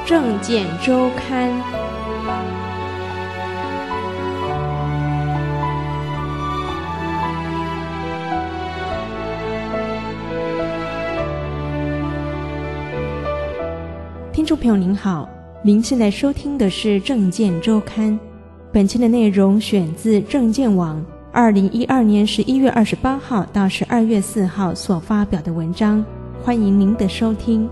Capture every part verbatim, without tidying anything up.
政见周刊。听众朋友您好，您现在收听的是政见周刊，本期的内容选自政见网二零一二年十一月二十八号到十二月四号所发表的文章，欢迎您的收听。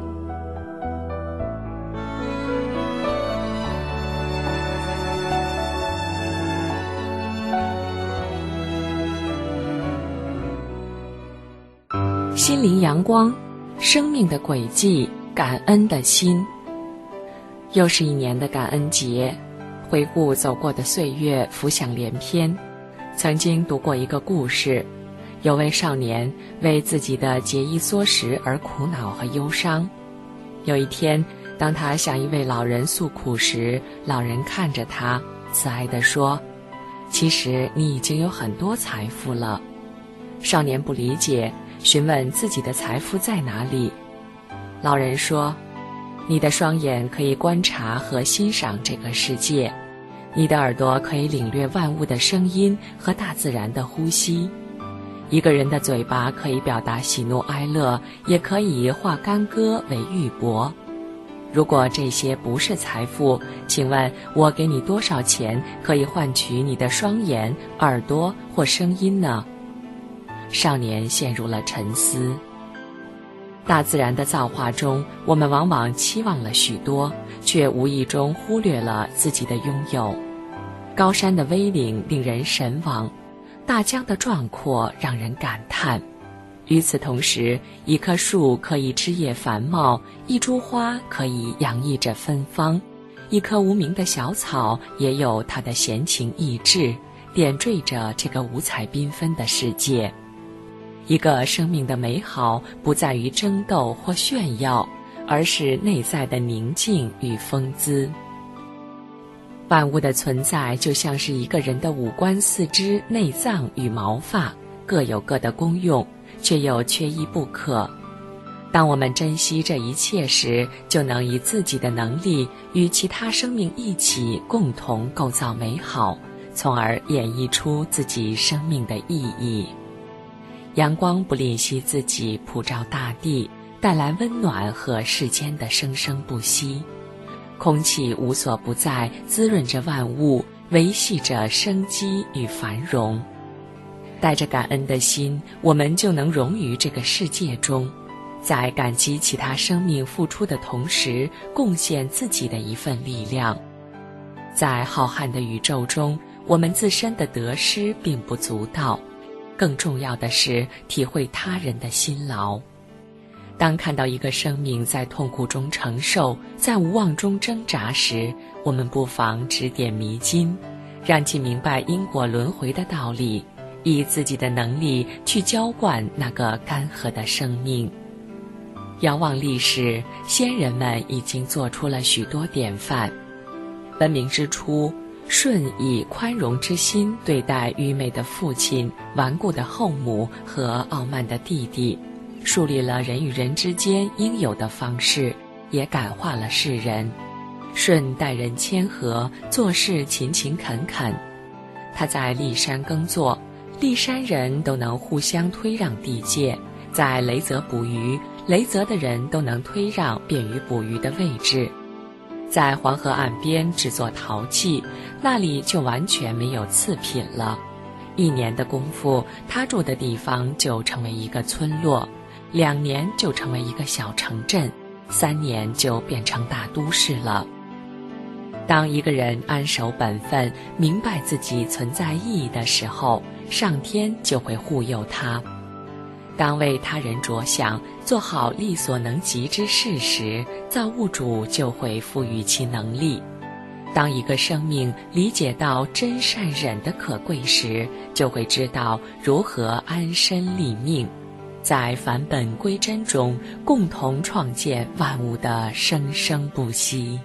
心灵阳光，生命的轨迹，感恩的心。又是一年的感恩节，回顾走过的岁月，浮想联翩。曾经读过一个故事，有位少年为自己的节衣缩食而苦恼和忧伤。有一天，当他向一位老人诉苦时，老人看着他，慈爱地说：“其实你已经有很多财富了。”少年不理解，询问自己的财富在哪里。老人说：“你的双眼可以观察和欣赏这个世界，你的耳朵可以领略万物的声音和大自然的呼吸，一个人的嘴巴可以表达喜怒哀乐，也可以化干戈为玉帛。如果这些不是财富，请问我给你多少钱可以换取你的双眼、耳朵或声音呢？”少年陷入了沉思。大自然的造化中，我们往往期望了许多，却无意中忽略了自己的拥有。高山的威岭令人神往，大江的壮阔让人感叹。与此同时，一棵树可以枝叶繁茂，一株花可以洋溢着芬芳，一棵无名的小草也有它的闲情逸致，点缀着这个五彩缤纷的世界。一个生命的美好不在于争斗或炫耀，而是内在的宁静与风姿。万物的存在就像是一个人的五官、四肢、内脏与毛发，各有各的功用，却又缺一不可。当我们珍惜这一切时，就能以自己的能力与其他生命一起共同构造美好，从而演绎出自己生命的意义。阳光不吝惜自己普照大地，带来温暖和世间的生生不息。空气无所不在，滋润着万物，维系着生机与繁荣。带着感恩的心，我们就能融于这个世界中，在感激其他生命付出的同时，贡献自己的一份力量。在浩瀚的宇宙中，我们自身的得失并不足道，更重要的是体会他人的辛劳。当看到一个生命在痛苦中承受，在无望中挣扎时，我们不妨指点迷津，让其明白因果轮回的道理，以自己的能力去浇灌那个干涸的生命。遥望历史，先人们已经做出了许多典范。文明之初，舜以宽容之心对待愚昧的父亲、顽固的后母和傲慢的弟弟，树立了人与人之间应有的方式，也感化了世人。舜待人谦和，做事勤勤恳恳。他在骊山耕作，骊山人都能互相推让地界；在雷泽捕鱼，雷泽的人都能推让便于捕鱼的位置。在黄河岸边制作陶器，那里就完全没有次品了。一年的功夫，他住的地方就成为一个村落，两年就成为一个小城镇，三年就变成大都市了。当一个人安守本分，明白自己存在意义的时候，上天就会护佑他。当为他人着想，做好力所能及之事时，造物主就会赋予其能力。当一个生命理解到真善忍的可贵时，就会知道如何安身立命，在返本归真中共同创建万物的生生不息。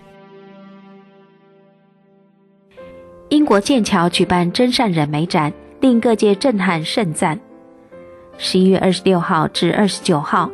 英国剑桥举办真善忍美展，令各界震撼盛赞。十一月二十六号至二十九号，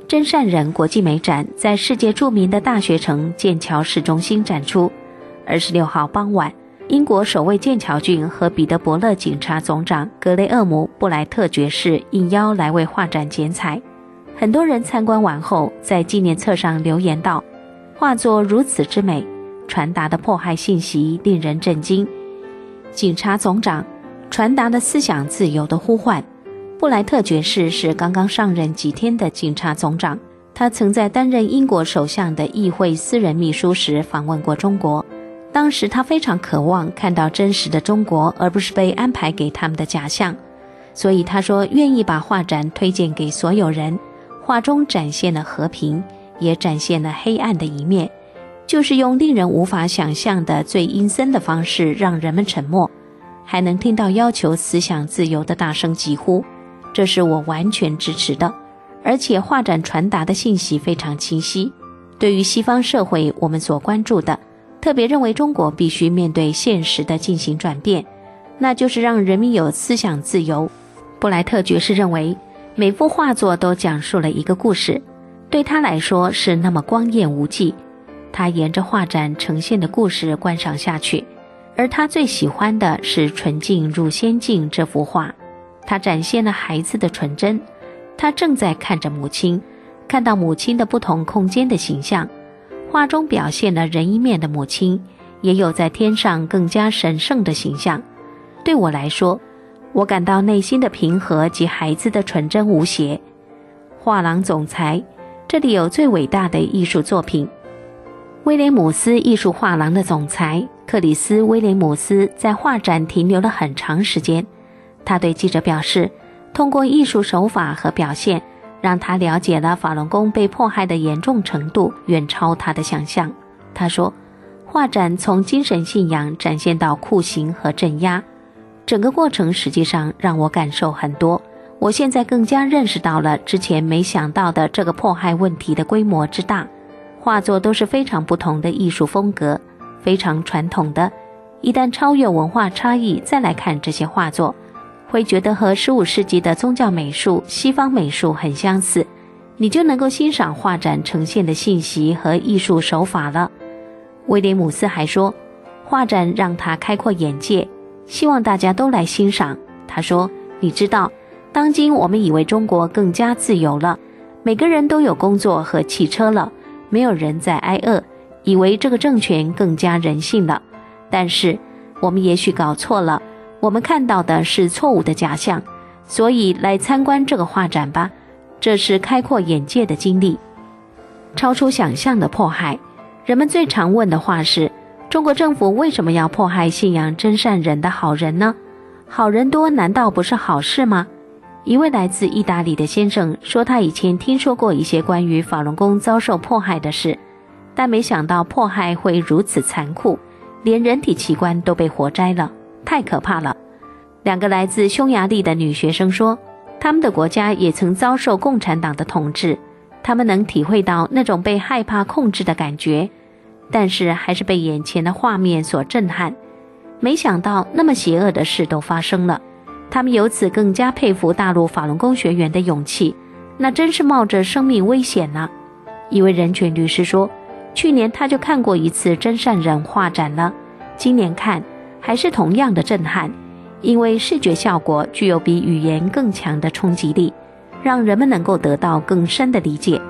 真善人国际美展在世界著名的大学城剑桥市中心展出。二十六号傍晚，英国首位剑桥郡和彼得伯勒警察总长格雷厄姆·布莱特爵士应邀来为画展剪彩。很多人参观完后在纪念册上留言道，画作如此之美，传达的迫害信息令人震惊。警察总长传达了思想自由的呼唤。布莱特爵士是刚刚上任几天的警察总长，他曾在担任英国首相的议会私人秘书时访问过中国，当时他非常渴望看到真实的中国，而不是被安排给他们的假象，所以他说愿意把画展推荐给所有人。画中展现了和平，也展现了黑暗的一面，就是用令人无法想象的最阴森的方式让人们沉默，还能听到要求思想自由的大声疾呼。这是我完全支持的，而且画展传达的信息非常清晰。对于西方社会我们所关注的，特别认为中国必须面对现实的进行转变，那就是让人民有思想自由。布莱特爵士认为每幅画作都讲述了一个故事，对他来说是那么光艳无际。他沿着画展呈现的故事观赏下去，而他最喜欢的是纯净如仙境这幅画。它展现了孩子的纯真，他正在看着母亲，看到母亲的不同空间的形象。画中表现了人一面的母亲，也有在天上更加神圣的形象。对我来说，我感到内心的平和及孩子的纯真无邪。画廊总裁，这里有最伟大的艺术作品。威廉姆斯艺术画廊的总裁克里斯·威廉姆斯在画展停留了很长时间。他对记者表示，通过艺术手法和表现，让他了解了法轮功被迫害的严重程度远超他的想象。他说，画展从精神信仰展现到酷刑和镇压，整个过程实际上让我感受很多。我现在更加认识到了之前没想到的这个迫害问题的规模之大。画作都是非常不同的艺术风格，非常传统的。一旦超越文化差异再来看这些画作，会觉得和十五世纪的宗教美术、西方美术很相似，你就能够欣赏画展呈现的信息和艺术手法了。威廉姆斯还说，画展让他开阔眼界，希望大家都来欣赏。他说，你知道，当今我们以为中国更加自由了，每个人都有工作和汽车了，没有人在挨饿，以为这个政权更加人性了。但是我们也许搞错了，我们看到的是错误的假象，所以来参观这个画展吧，这是开阔眼界的经历。超出想象的迫害，人们最常问的话是，中国政府为什么要迫害信仰真善人的好人呢？好人多难道不是好事吗？一位来自意大利的先生说，他以前听说过一些关于法轮功遭受迫害的事，但没想到迫害会如此残酷，连人体器官都被活摘了，太可怕了。两个来自匈牙利的女学生说，他们的国家也曾遭受共产党的统治，他们能体会到那种被害怕控制的感觉，但是还是被眼前的画面所震撼。没想到那么邪恶的事都发生了，他们由此更加佩服大陆法轮功学员的勇气，那真是冒着生命危险啊。一位人权律师说，去年他就看过一次真善人画展了，今年看还是同样的震撼，因为视觉效果具有比语言更强的冲击力，让人们能够得到更深的理解。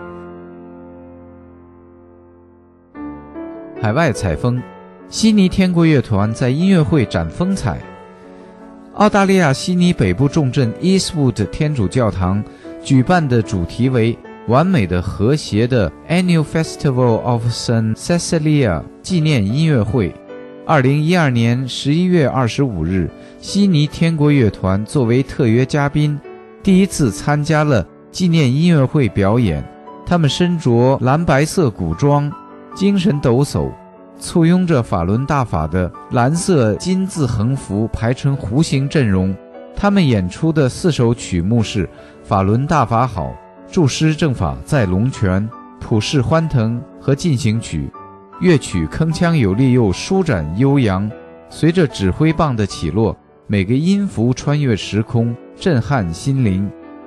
海外采风，悉尼天国乐团在音乐会展风采。澳大利亚悉尼北部重镇 Eastwood 天主教堂举办的主题为完美的和谐的 Annual Festival of Saint Cecilia 纪念音乐会。二零一二年十一月二十五日，悉尼天国乐团作为特约嘉宾，第一次参加了纪念音乐会表演。他们身着蓝白色古装，精神抖擞，簇拥着法轮大法的蓝色金字横幅排成弧形阵容。他们演出的四首曲目是法轮大法好、注师正法在龙泉、普世欢腾和进行曲。乐曲铿锵有力又舒展悠扬，随着指挥棒的起落，每个音符穿越时空，震撼心灵。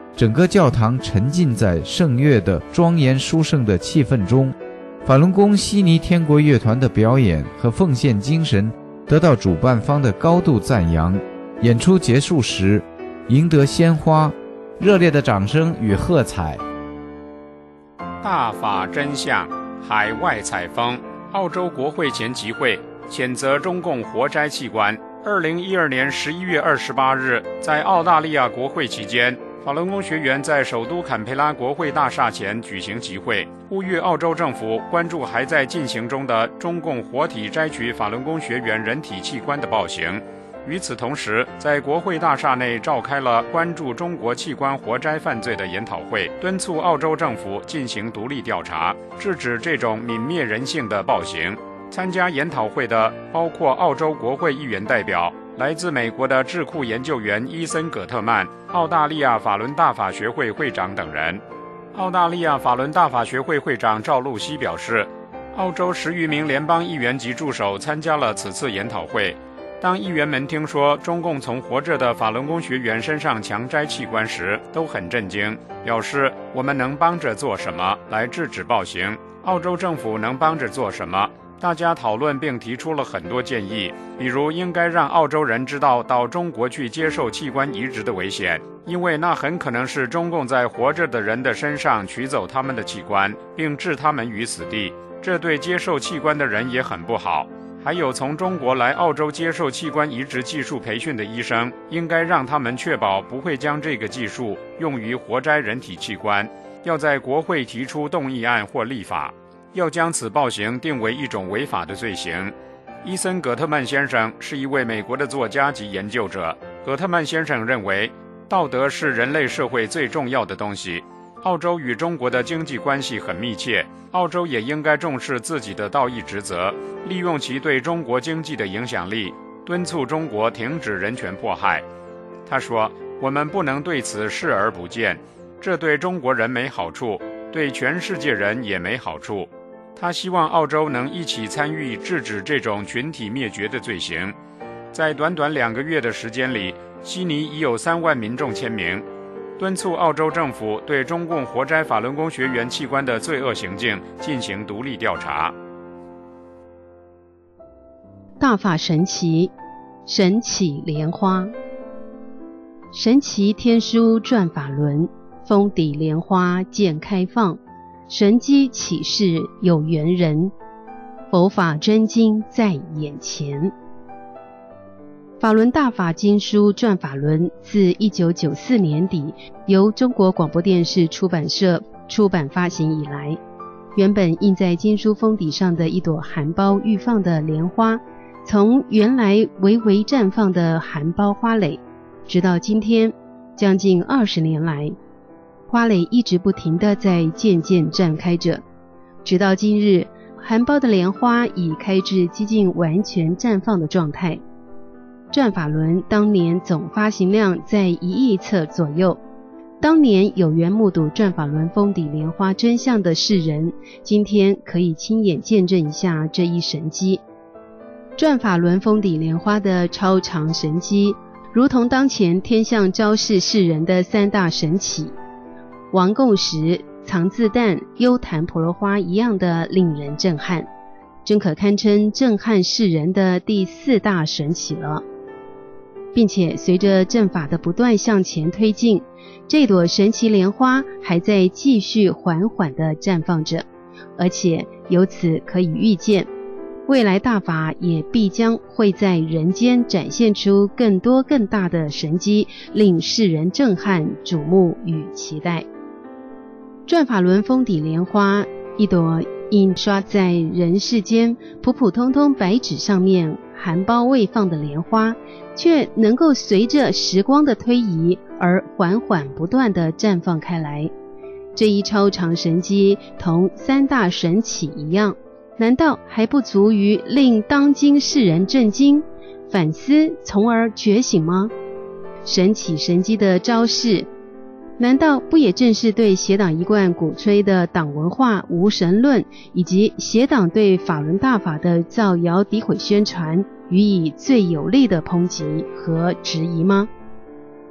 整个教堂沉浸在圣乐的庄严殊胜的气氛中。法轮功悉尼天国乐团的表演和奉献精神得到主办方的高度赞扬。演出结束时，赢得鲜花、热烈的掌声与喝彩。 大法真相，海外采风。澳洲国会前集会谴责中共活摘器官。二零一二年十一月二十八日，在澳大利亚国会期间，法轮功学员在首都坎培拉国会大厦前举行集会，呼吁澳洲政府关注还在进行中的中共活体摘取法轮功学员人体器官的暴行。与此同时，在国会大厦内召开了关注中国器官活摘犯罪的研讨会，敦促澳洲政府进行独立调查，制止这种泯灭人性的暴行。参加研讨会的包括澳洲国会议员代表、来自美国的智库研究员伊森·葛特曼、澳大利亚法轮大法学会会长等人。澳大利亚法轮大法学会会长赵露西表示，澳洲十余名联邦议员及助手参加了此次研讨会。当议员们听说中共从活着的法轮功学员身上强摘器官时，都很震惊，表示我们能帮着做什么来制止暴行？澳洲政府能帮着做什么？大家讨论并提出了很多建议，比如应该让澳洲人知道到中国去接受器官移植的危险，因为那很可能是中共在活着的人的身上取走他们的器官，并置他们于死地，这对接受器官的人也很不好。还有从中国来澳洲接受器官移植技术培训的医生，应该让他们确保不会将这个技术用于活摘人体器官，要在国会提出动议案或立法，要将此暴行定为一种违法的罪行。伊森·葛特曼先生是一位美国的作家及研究者。葛特曼先生认为，道德是人类社会最重要的东西。澳洲与中国的经济关系很密切，澳洲也应该重视自己的道义职责，利用其对中国经济的影响力，敦促中国停止人权迫害。他说，我们不能对此视而不见，这对中国人没好处，对全世界人也没好处。他希望澳洲能一起参与制止这种群体灭绝的罪行。在短短两个月的时间里，悉尼已有三万民众签名，敦促澳洲政府对中共活摘法轮功学员器官的罪恶行径进行独立调查。 大法神奇，神起莲花。神奇天书转法轮，封底莲花渐开放，神机启示有缘人，佛法真经在眼前。法轮大法经书转法轮自一九九四年底由中国广播电视出版社出版发行以来，原本印在经书封底上的一朵含苞欲放的莲花，从原来微微绽放的含苞花蕾，直到今天将近二十年来，花蕾一直不停地在渐渐绽开着，直到今日，含苞的莲花已开至接近完全绽放的状态。转法轮当年总发行量在一亿册左右，当年有缘目睹转法轮封底莲花真相的世人，今天可以亲眼见证一下这一神迹。转法轮封底莲花的超长神迹，如同当前天象昭示世人的三大神奇王贡石、藏字弹、幽檀婆罗花一样的令人震撼，真可堪称震撼世人的第四大神奇了。并且随着正法的不断向前推进，这朵神奇莲花还在继续缓缓地绽放着，而且由此可以预见，未来大法也必将会在人间展现出更多更大的神迹，令世人震撼、瞩目与期待。转法轮封底莲花，一朵印刷在人世间普普通通白纸上面含苞未放的莲花，却能够随着时光的推移而缓缓不断地绽放开来。这一超长神迹同三大神奇一样，难道还不足以令当今世人震惊、反思，从而觉醒吗？神奇神迹的昭示，难道不也正是对邪党一贯鼓吹的党文化、无神论，以及邪党对法轮大法的造谣诋毁宣传予以最有力的抨击和质疑吗？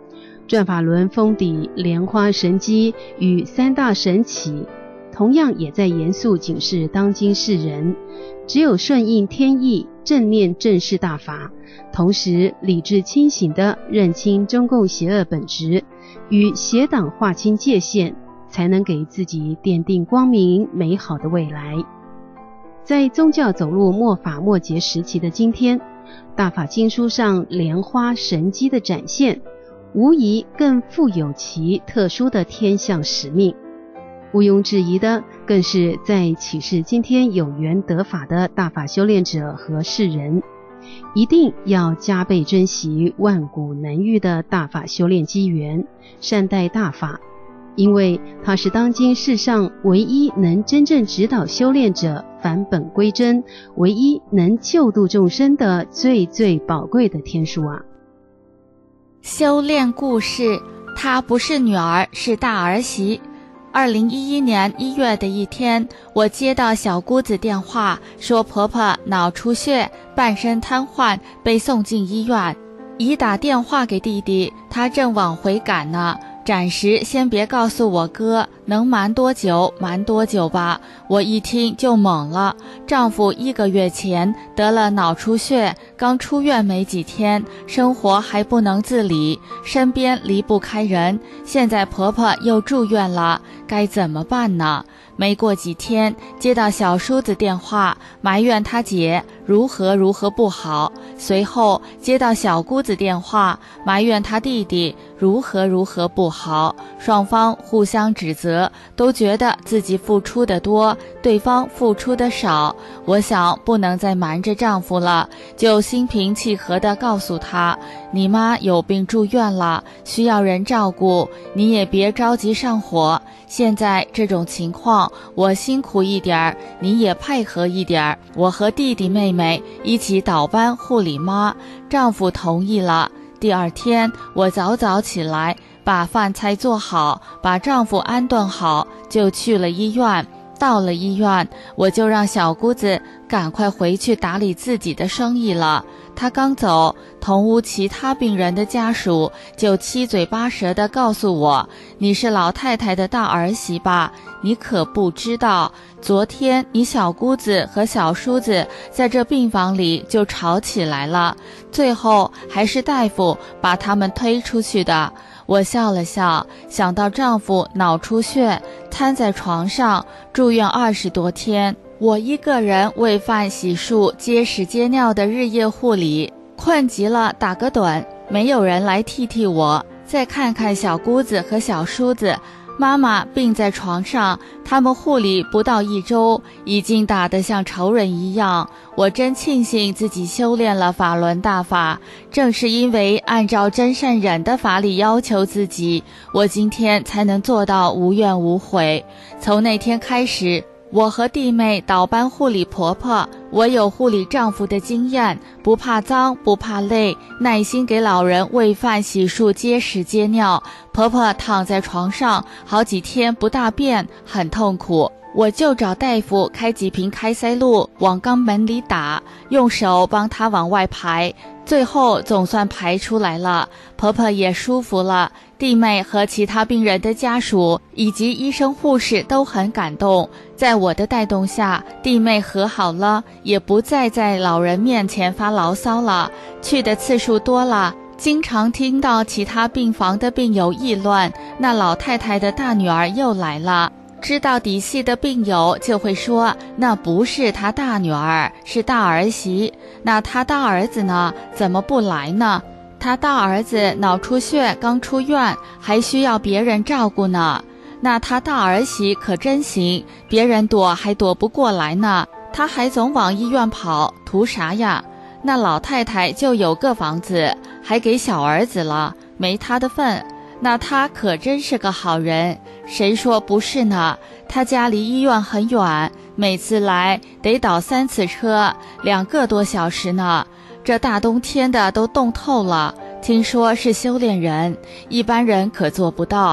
转法轮封底莲花神机与三大神起，同样也在严肃警示当今世人，只有顺应天意，正念正视大法，同时理智清醒地认清中共邪恶本质，与邪党划清界限，才能给自己奠定光明美好的未来。在宗教走入末法末节时期的今天，大法经书上莲花神机的展现，无疑更富有其特殊的天象使命。毋庸置疑的，更是在启示今天有缘得法的大法修炼者和世人，一定要加倍珍惜万古难遇的大法修炼机缘，善待大法，因为它是当今世上唯一能真正指导修炼者返本归真，唯一能救度众生的最最宝贵的天书啊！ 修炼故事，她不是女儿，是大儿媳。二零一一年一月的一天，我接到小姑子电话，说婆婆脑出血，半身瘫痪，被送进医院。已打电话给弟弟，他正往回赶呢。暂时先别告诉我哥，能瞒多久瞒多久吧。我一听就懵了，丈夫一个月前得了脑出血，刚出院没几天，生活还不能自理，身边离不开人，现在婆婆又住院了，该怎么办呢？没过几天，接到小叔子电话，埋怨他姐如何如何不好。随后接到小姑子电话，埋怨他弟弟如何如何不好。双方互相指责，都觉得自己付出的多，对方付出的少。我想不能再瞒着丈夫了，就心平气和地告诉他，你妈有病住院了，需要人照顾，你也别着急上火。现在这种情况，我辛苦一点，你也配合一点，我和弟弟妹妹一起倒班护理妈。丈夫同意了。第二天我早早起来，把饭菜做好，把丈夫安顿好，就去了医院。到了医院，我就让小姑子赶快回去打理自己的生意了。她刚走，同屋其他病人的家属就七嘴八舌地告诉我，你是老太太的大儿媳吧？你可不知道，昨天你小姑子和小叔子在这病房里就吵起来了，最后还是大夫把他们推出去的。我笑了笑，想到丈夫脑出血，瘫在床上住院二十多天，我一个人喂饭洗漱接屎接尿的日夜护理，困极了打个盹，没有人来替替我。再看看小姑子和小叔子，妈妈病在床上，他们护理不到一周，已经打得像仇人一样。我真庆幸自己修炼了法轮大法，正是因为按照真善忍的法理要求自己，我今天才能做到无怨无悔。从那天开始，我和弟妹倒班护理婆婆，我有护理丈夫的经验，不怕脏不怕累，耐心给老人喂饭洗漱接屎接尿。婆婆躺在床上好几天不大便，很痛苦，我就找大夫开几瓶开塞露往肛门里打，用手帮她往外排，最后总算排出来了，婆婆也舒服了。弟妹和其他病人的家属以及医生护士都很感动，在我的带动下，弟妹和好了，也不再在老人面前发牢骚了，去的次数多了，经常听到其他病房的病友议论，那老太太的大女儿又来了。知道底细的病友就会说，那不是他大女儿，是大儿媳。那他大儿子呢？怎么不来呢？他大儿子脑出血刚出院，还需要别人照顾呢。那他大儿媳可真行，别人躲还躲不过来呢，他还总往医院跑，图啥呀？那老太太就有个房子，还给小儿子了，没他的份。那他可真是个好人，谁说不是呢？他家离医院很远，每次来得倒三次车，两个多小时呢。这大冬天的都冻透了，听说是修炼人，一般人可做不到。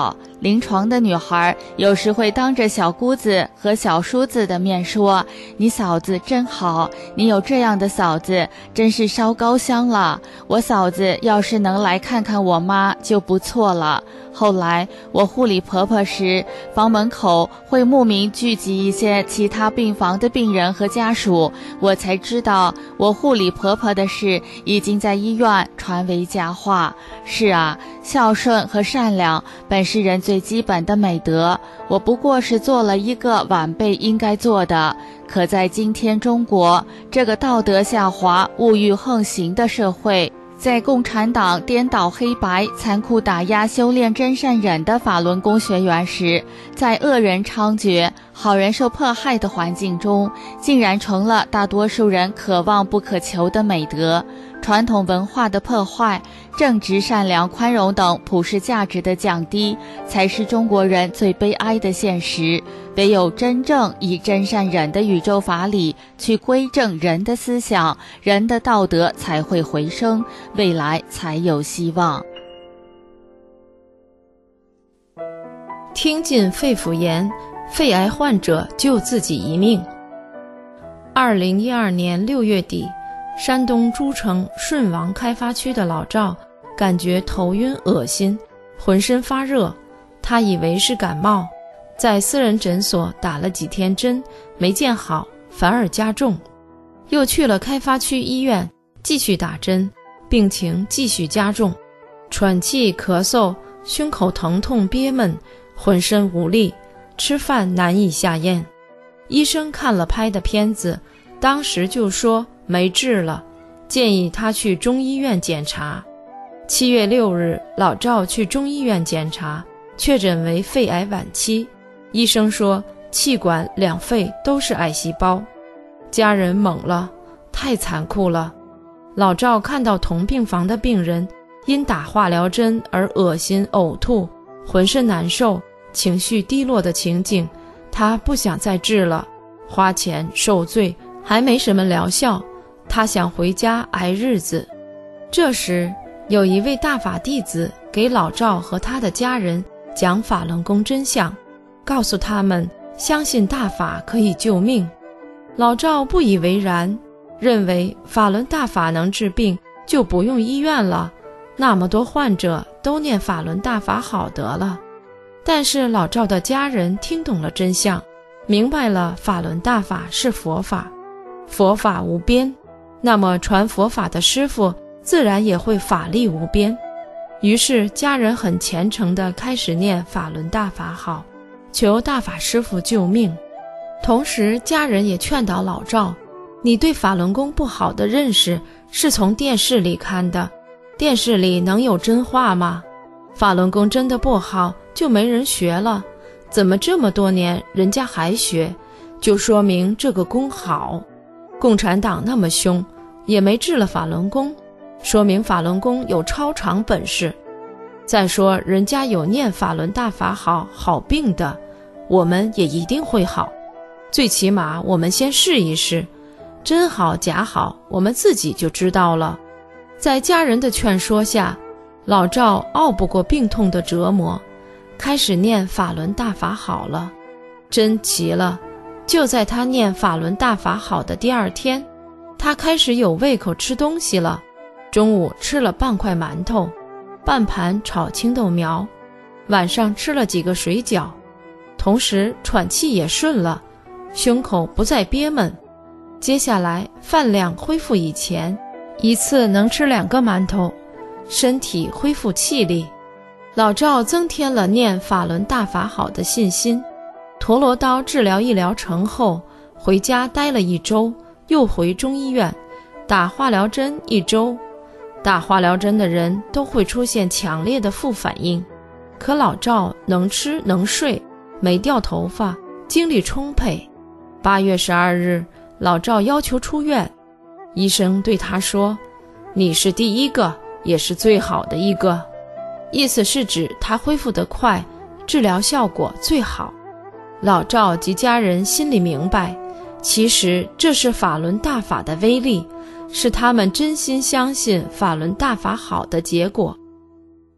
临床的女孩有时会当着小姑子和小叔子的面说，你嫂子真好，你有这样的嫂子真是烧高香了，我嫂子要是能来看看我妈就不错了。后来我护理婆婆时，房门口会慕名聚集一些其他病房的病人和家属，我才知道我护理婆婆的事已经在医院传为佳话。是啊，孝顺和善良本是人最基本的美德，我不过是做了一个晚辈应该做的。可在今天中国这个道德下滑、物欲横行的社会，在共产党颠倒黑白、残酷打压修炼真善忍的法轮功学员时，在恶人猖獗、好人受迫害的环境中，竟然成了大多数人可望不可求的美德。传统文化的破坏，正直、善良、宽容等普世价值的降低，才是中国人最悲哀的现实。唯有真正以真善忍的宇宙法理去归正人的思想，人的道德才会回升，未来才有希望。 听进肺腑言，肺癌患者救自己一命。二零一二年六月底，山东诸城顺王开发区的老赵感觉头晕恶心，浑身发热，他以为是感冒，在私人诊所打了几天针，没见好，反而加重，又去了开发区医院继续打针，病情继续加重，喘气、咳嗽，胸口疼痛憋闷，浑身无力，吃饭难以下咽。医生看了拍的片子，当时就说没治了，建议他去中医院检查。七月六日，老赵去中医院检查，确诊为肺癌晚期，医生说气管、两肺都是癌细胞。家人懵了，太残酷了。老赵看到同病房的病人因打化疗针而恶心、呕吐，浑身难受，情绪低落的情景，他不想再治了，花钱受罪还没什么疗效，他想回家挨日子。这时有一位大法弟子给老赵和他的家人讲法轮功真相，告诉他们相信大法可以救命。老赵不以为然，认为法轮大法能治病就不用医院了，那么多患者都念法轮大法好得了。但是老赵的家人听懂了真相，明白了法轮大法是佛法，佛法无边，那么传佛法的师父自然也会法力无边。于是家人很虔诚地开始念法轮大法好，求大法师父救命。同时家人也劝导老赵，你对法轮功不好的认识是从电视里看的，电视里能有真话吗？法轮功真的不好就没人学了，怎么这么多年人家还学，就说明这个功好。共产党那么凶，也没治了法轮功，说明法轮功有超常本事。再说人家有念法轮大法好好病的，我们也一定会好，最起码我们先试一试，真好假好我们自己就知道了。在家人的劝说下，老赵熬不过病痛的折磨，开始念法轮大法好了。真奇了，就在他念法轮大法好的第二天，他开始有胃口吃东西了。中午吃了半块馒头，半盘炒青豆苗，晚上吃了几个水饺，同时喘气也顺了，胸口不再憋闷。接下来饭量恢复以前，一次能吃两个馒头，身体恢复气力。老赵增添了念法轮大法好的信心。陀螺刀治疗一疗成后，回家待了一周，又回中医院打化疗针一周。打化疗针的人都会出现强烈的副反应，可老赵能吃能睡，没掉头发，精力充沛。八月十二日，老赵要求出院，医生对他说，你是第一个也是最好的一个，意思是指他恢复得快，治疗效果最好。老赵及家人心里明白，其实这是法轮大法的威力，是他们真心相信法轮大法好的结果。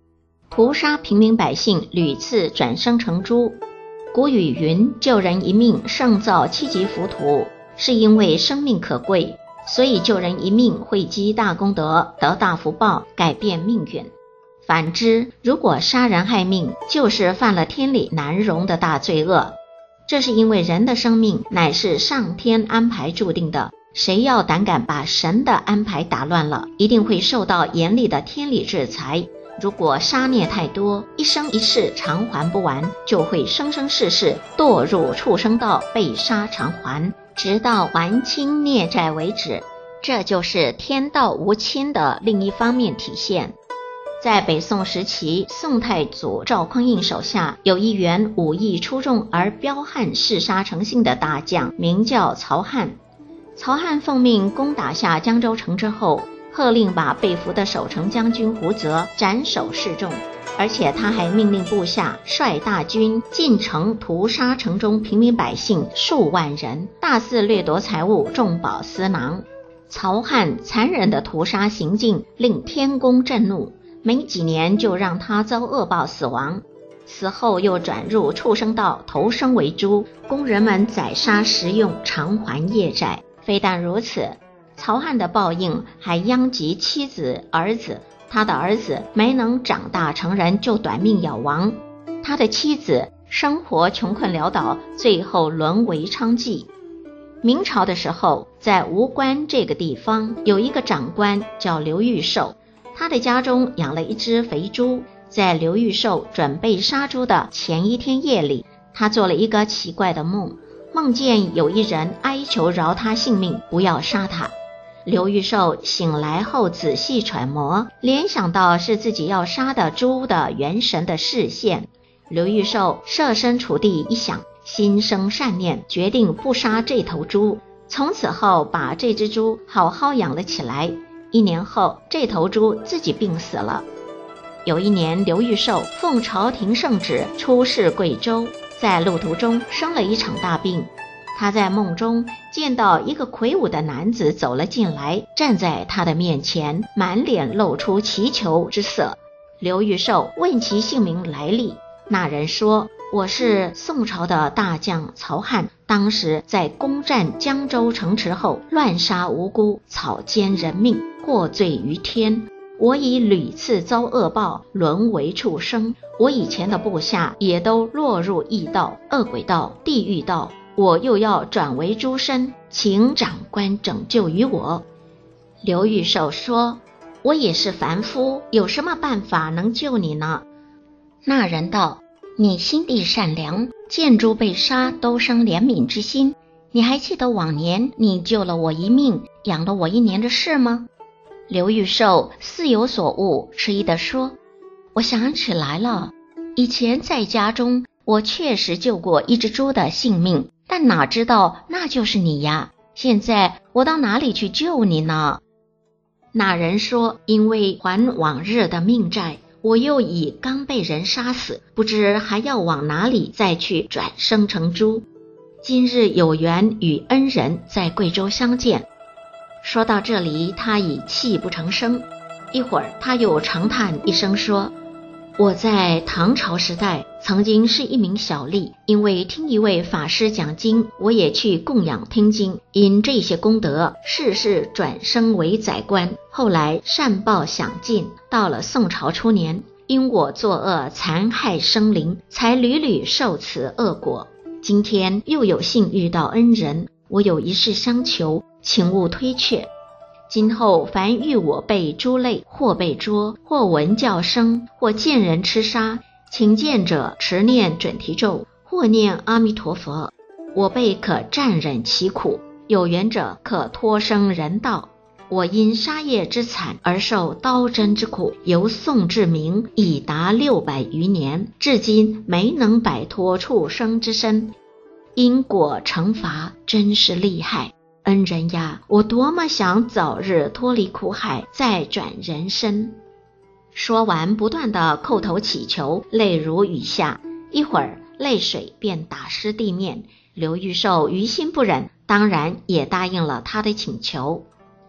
屠杀平民百姓，屡次转生成猪。古语云：救人一命胜造七级浮屠，是因为生命可贵，所以救人一命会积大功德，得大福报，改变命运。反之，如果杀人害命，就是犯了天理难容的大罪恶。这是因为人的生命乃是上天安排注定的，谁要胆敢把神的安排打乱了，一定会受到严厉的天理制裁。如果杀孽太多，一生一世偿还不完，就会生生世世堕入畜生道，被杀偿还，直到还清孽债为止。这就是天道无亲的另一方面体现。在北宋时期，宋太祖赵匡胤手下有一员武艺出众而彪悍嗜杀成性的大将，名叫曹翰。曹翰奉命攻打下江州城之后，喝令把被俘的守城将军胡泽斩首示众，而且他还命令部下率大军进城屠杀城中平民百姓数万人，大肆掠夺财物，重宝私囊。曹翰残忍的屠杀行径令天公震怒，没几年就让他遭恶报死亡。死后又转入畜生道，投生为猪，供人们宰杀食用，偿还业债。非但如此，曹翰的报应还殃及妻子儿子，他的儿子没能长大成人就短命杳亡，他的妻子生活穷困潦倒，最后沦为娼妓。明朝的时候，在吴关这个地方有一个长官叫刘玉寿，他的家中养了一只肥猪。在刘玉寿准备杀猪的前一天夜里，他做了一个奇怪的梦，梦见有一人哀求饶他性命，不要杀他。刘玉寿醒来后仔细揣摩，联想到是自己要杀的猪的元神的视线。刘玉寿设身处地一想，心生善念，决定不杀这头猪。从此后把这只猪好好养了起来。一年后，这头猪自己病死了。有一年，刘玉寿奉朝廷圣旨出使贵州，在路途中生了一场大病。他在梦中见到一个魁梧的男子走了进来，站在他的面前，满脸露出祈求之色。刘玉寿问其姓名来历，那人说：我是宋朝的大将曹翰，当时在攻占江州城池后乱杀无辜，草菅人命，获罪于天。我已屡次遭恶报，沦为畜生。我以前的部下也都落入异道、恶鬼道、地狱道，我又要转为猪身，请长官拯救于我。刘玉寿说：我也是凡夫，有什么办法能救你呢？那人道：你心地善良，见猪被杀都生怜悯之心。你还记得往年你救了我一命，养了我一年的事吗？刘玉寿似有所悟，迟疑地说：我想起来了，以前在家中我确实救过一只猪的性命，但哪知道那就是你呀，现在我到哪里去救你呢？那人说：因为还往日的命债，我又已刚被人杀死，不知还要往哪里再去转生成猪。今日有缘与恩人在贵州相见。说到这里，他已泣不成声。一会儿他又长叹一声说：我在唐朝时代曾经是一名小吏，因为听一位法师讲经，我也去供养听经，因这些功德，世世转生为宰官，后来善报享尽。到了宋朝初年，因我作恶残害生灵，才屡屡受此恶果。今天又有幸遇到恩人，我有一事相求，请勿推却。今后凡遇我被猪类，或被捉，或闻叫声，或见人吃杀，请见者持念准提咒，或念阿弥陀佛，我辈可暂忍其苦，有缘者可脱生人道。我因杀业之惨而受刀针之苦，由宋至明已达六百余年，至今没能摆脱畜生之身，因果惩罚真是厉害。恩人呀，我多么想早日脱离苦海，再转人身。说完不断地叩头祈求，泪如雨下，一会儿泪水便打湿地面。刘玉寿于心不忍，当然也答应了他的请求。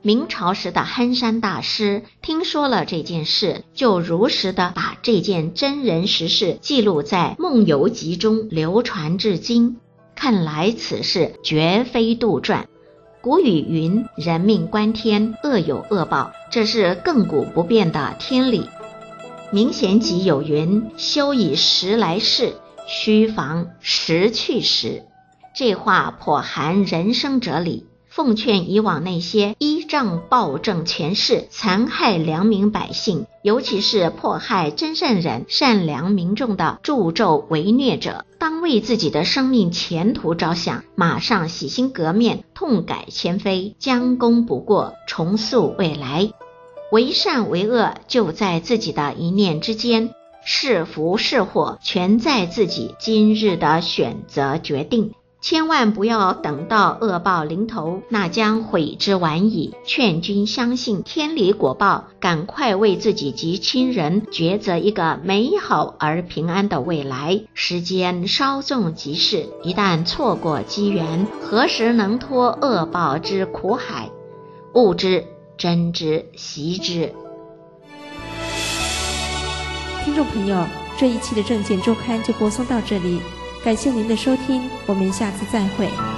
明朝时的憨山大师听说了这件事，就如实的把这件真人实事记录在《梦游集》中，流传至今。看来此事绝非杜撰。古语云：人命关天，恶有恶报，这是亘古不变的天理。明贤集有云：休以时来事，须防时去时。这话颇含人生哲理，奉劝以往那些依仗暴政权势残害良民百姓，尤其是迫害真善人善良民众的助纣为虐者，当为自己的生命前途着想，马上洗心革面，痛改前非，将功补过，重塑未来。为善为恶就在自己的一念之间，是福是祸全在自己今日的选择决定。千万不要等到恶报临头，那将悔之晚矣。劝君相信天理果报，赶快为自己及亲人抉择一个美好而平安的未来。时间稍纵即逝，一旦错过机缘，何时能脱恶报之苦海？悟之、真之、习之。 听众朋友，这一期的证件周刊就播送到这里，感谢您的收听，我们下次再会。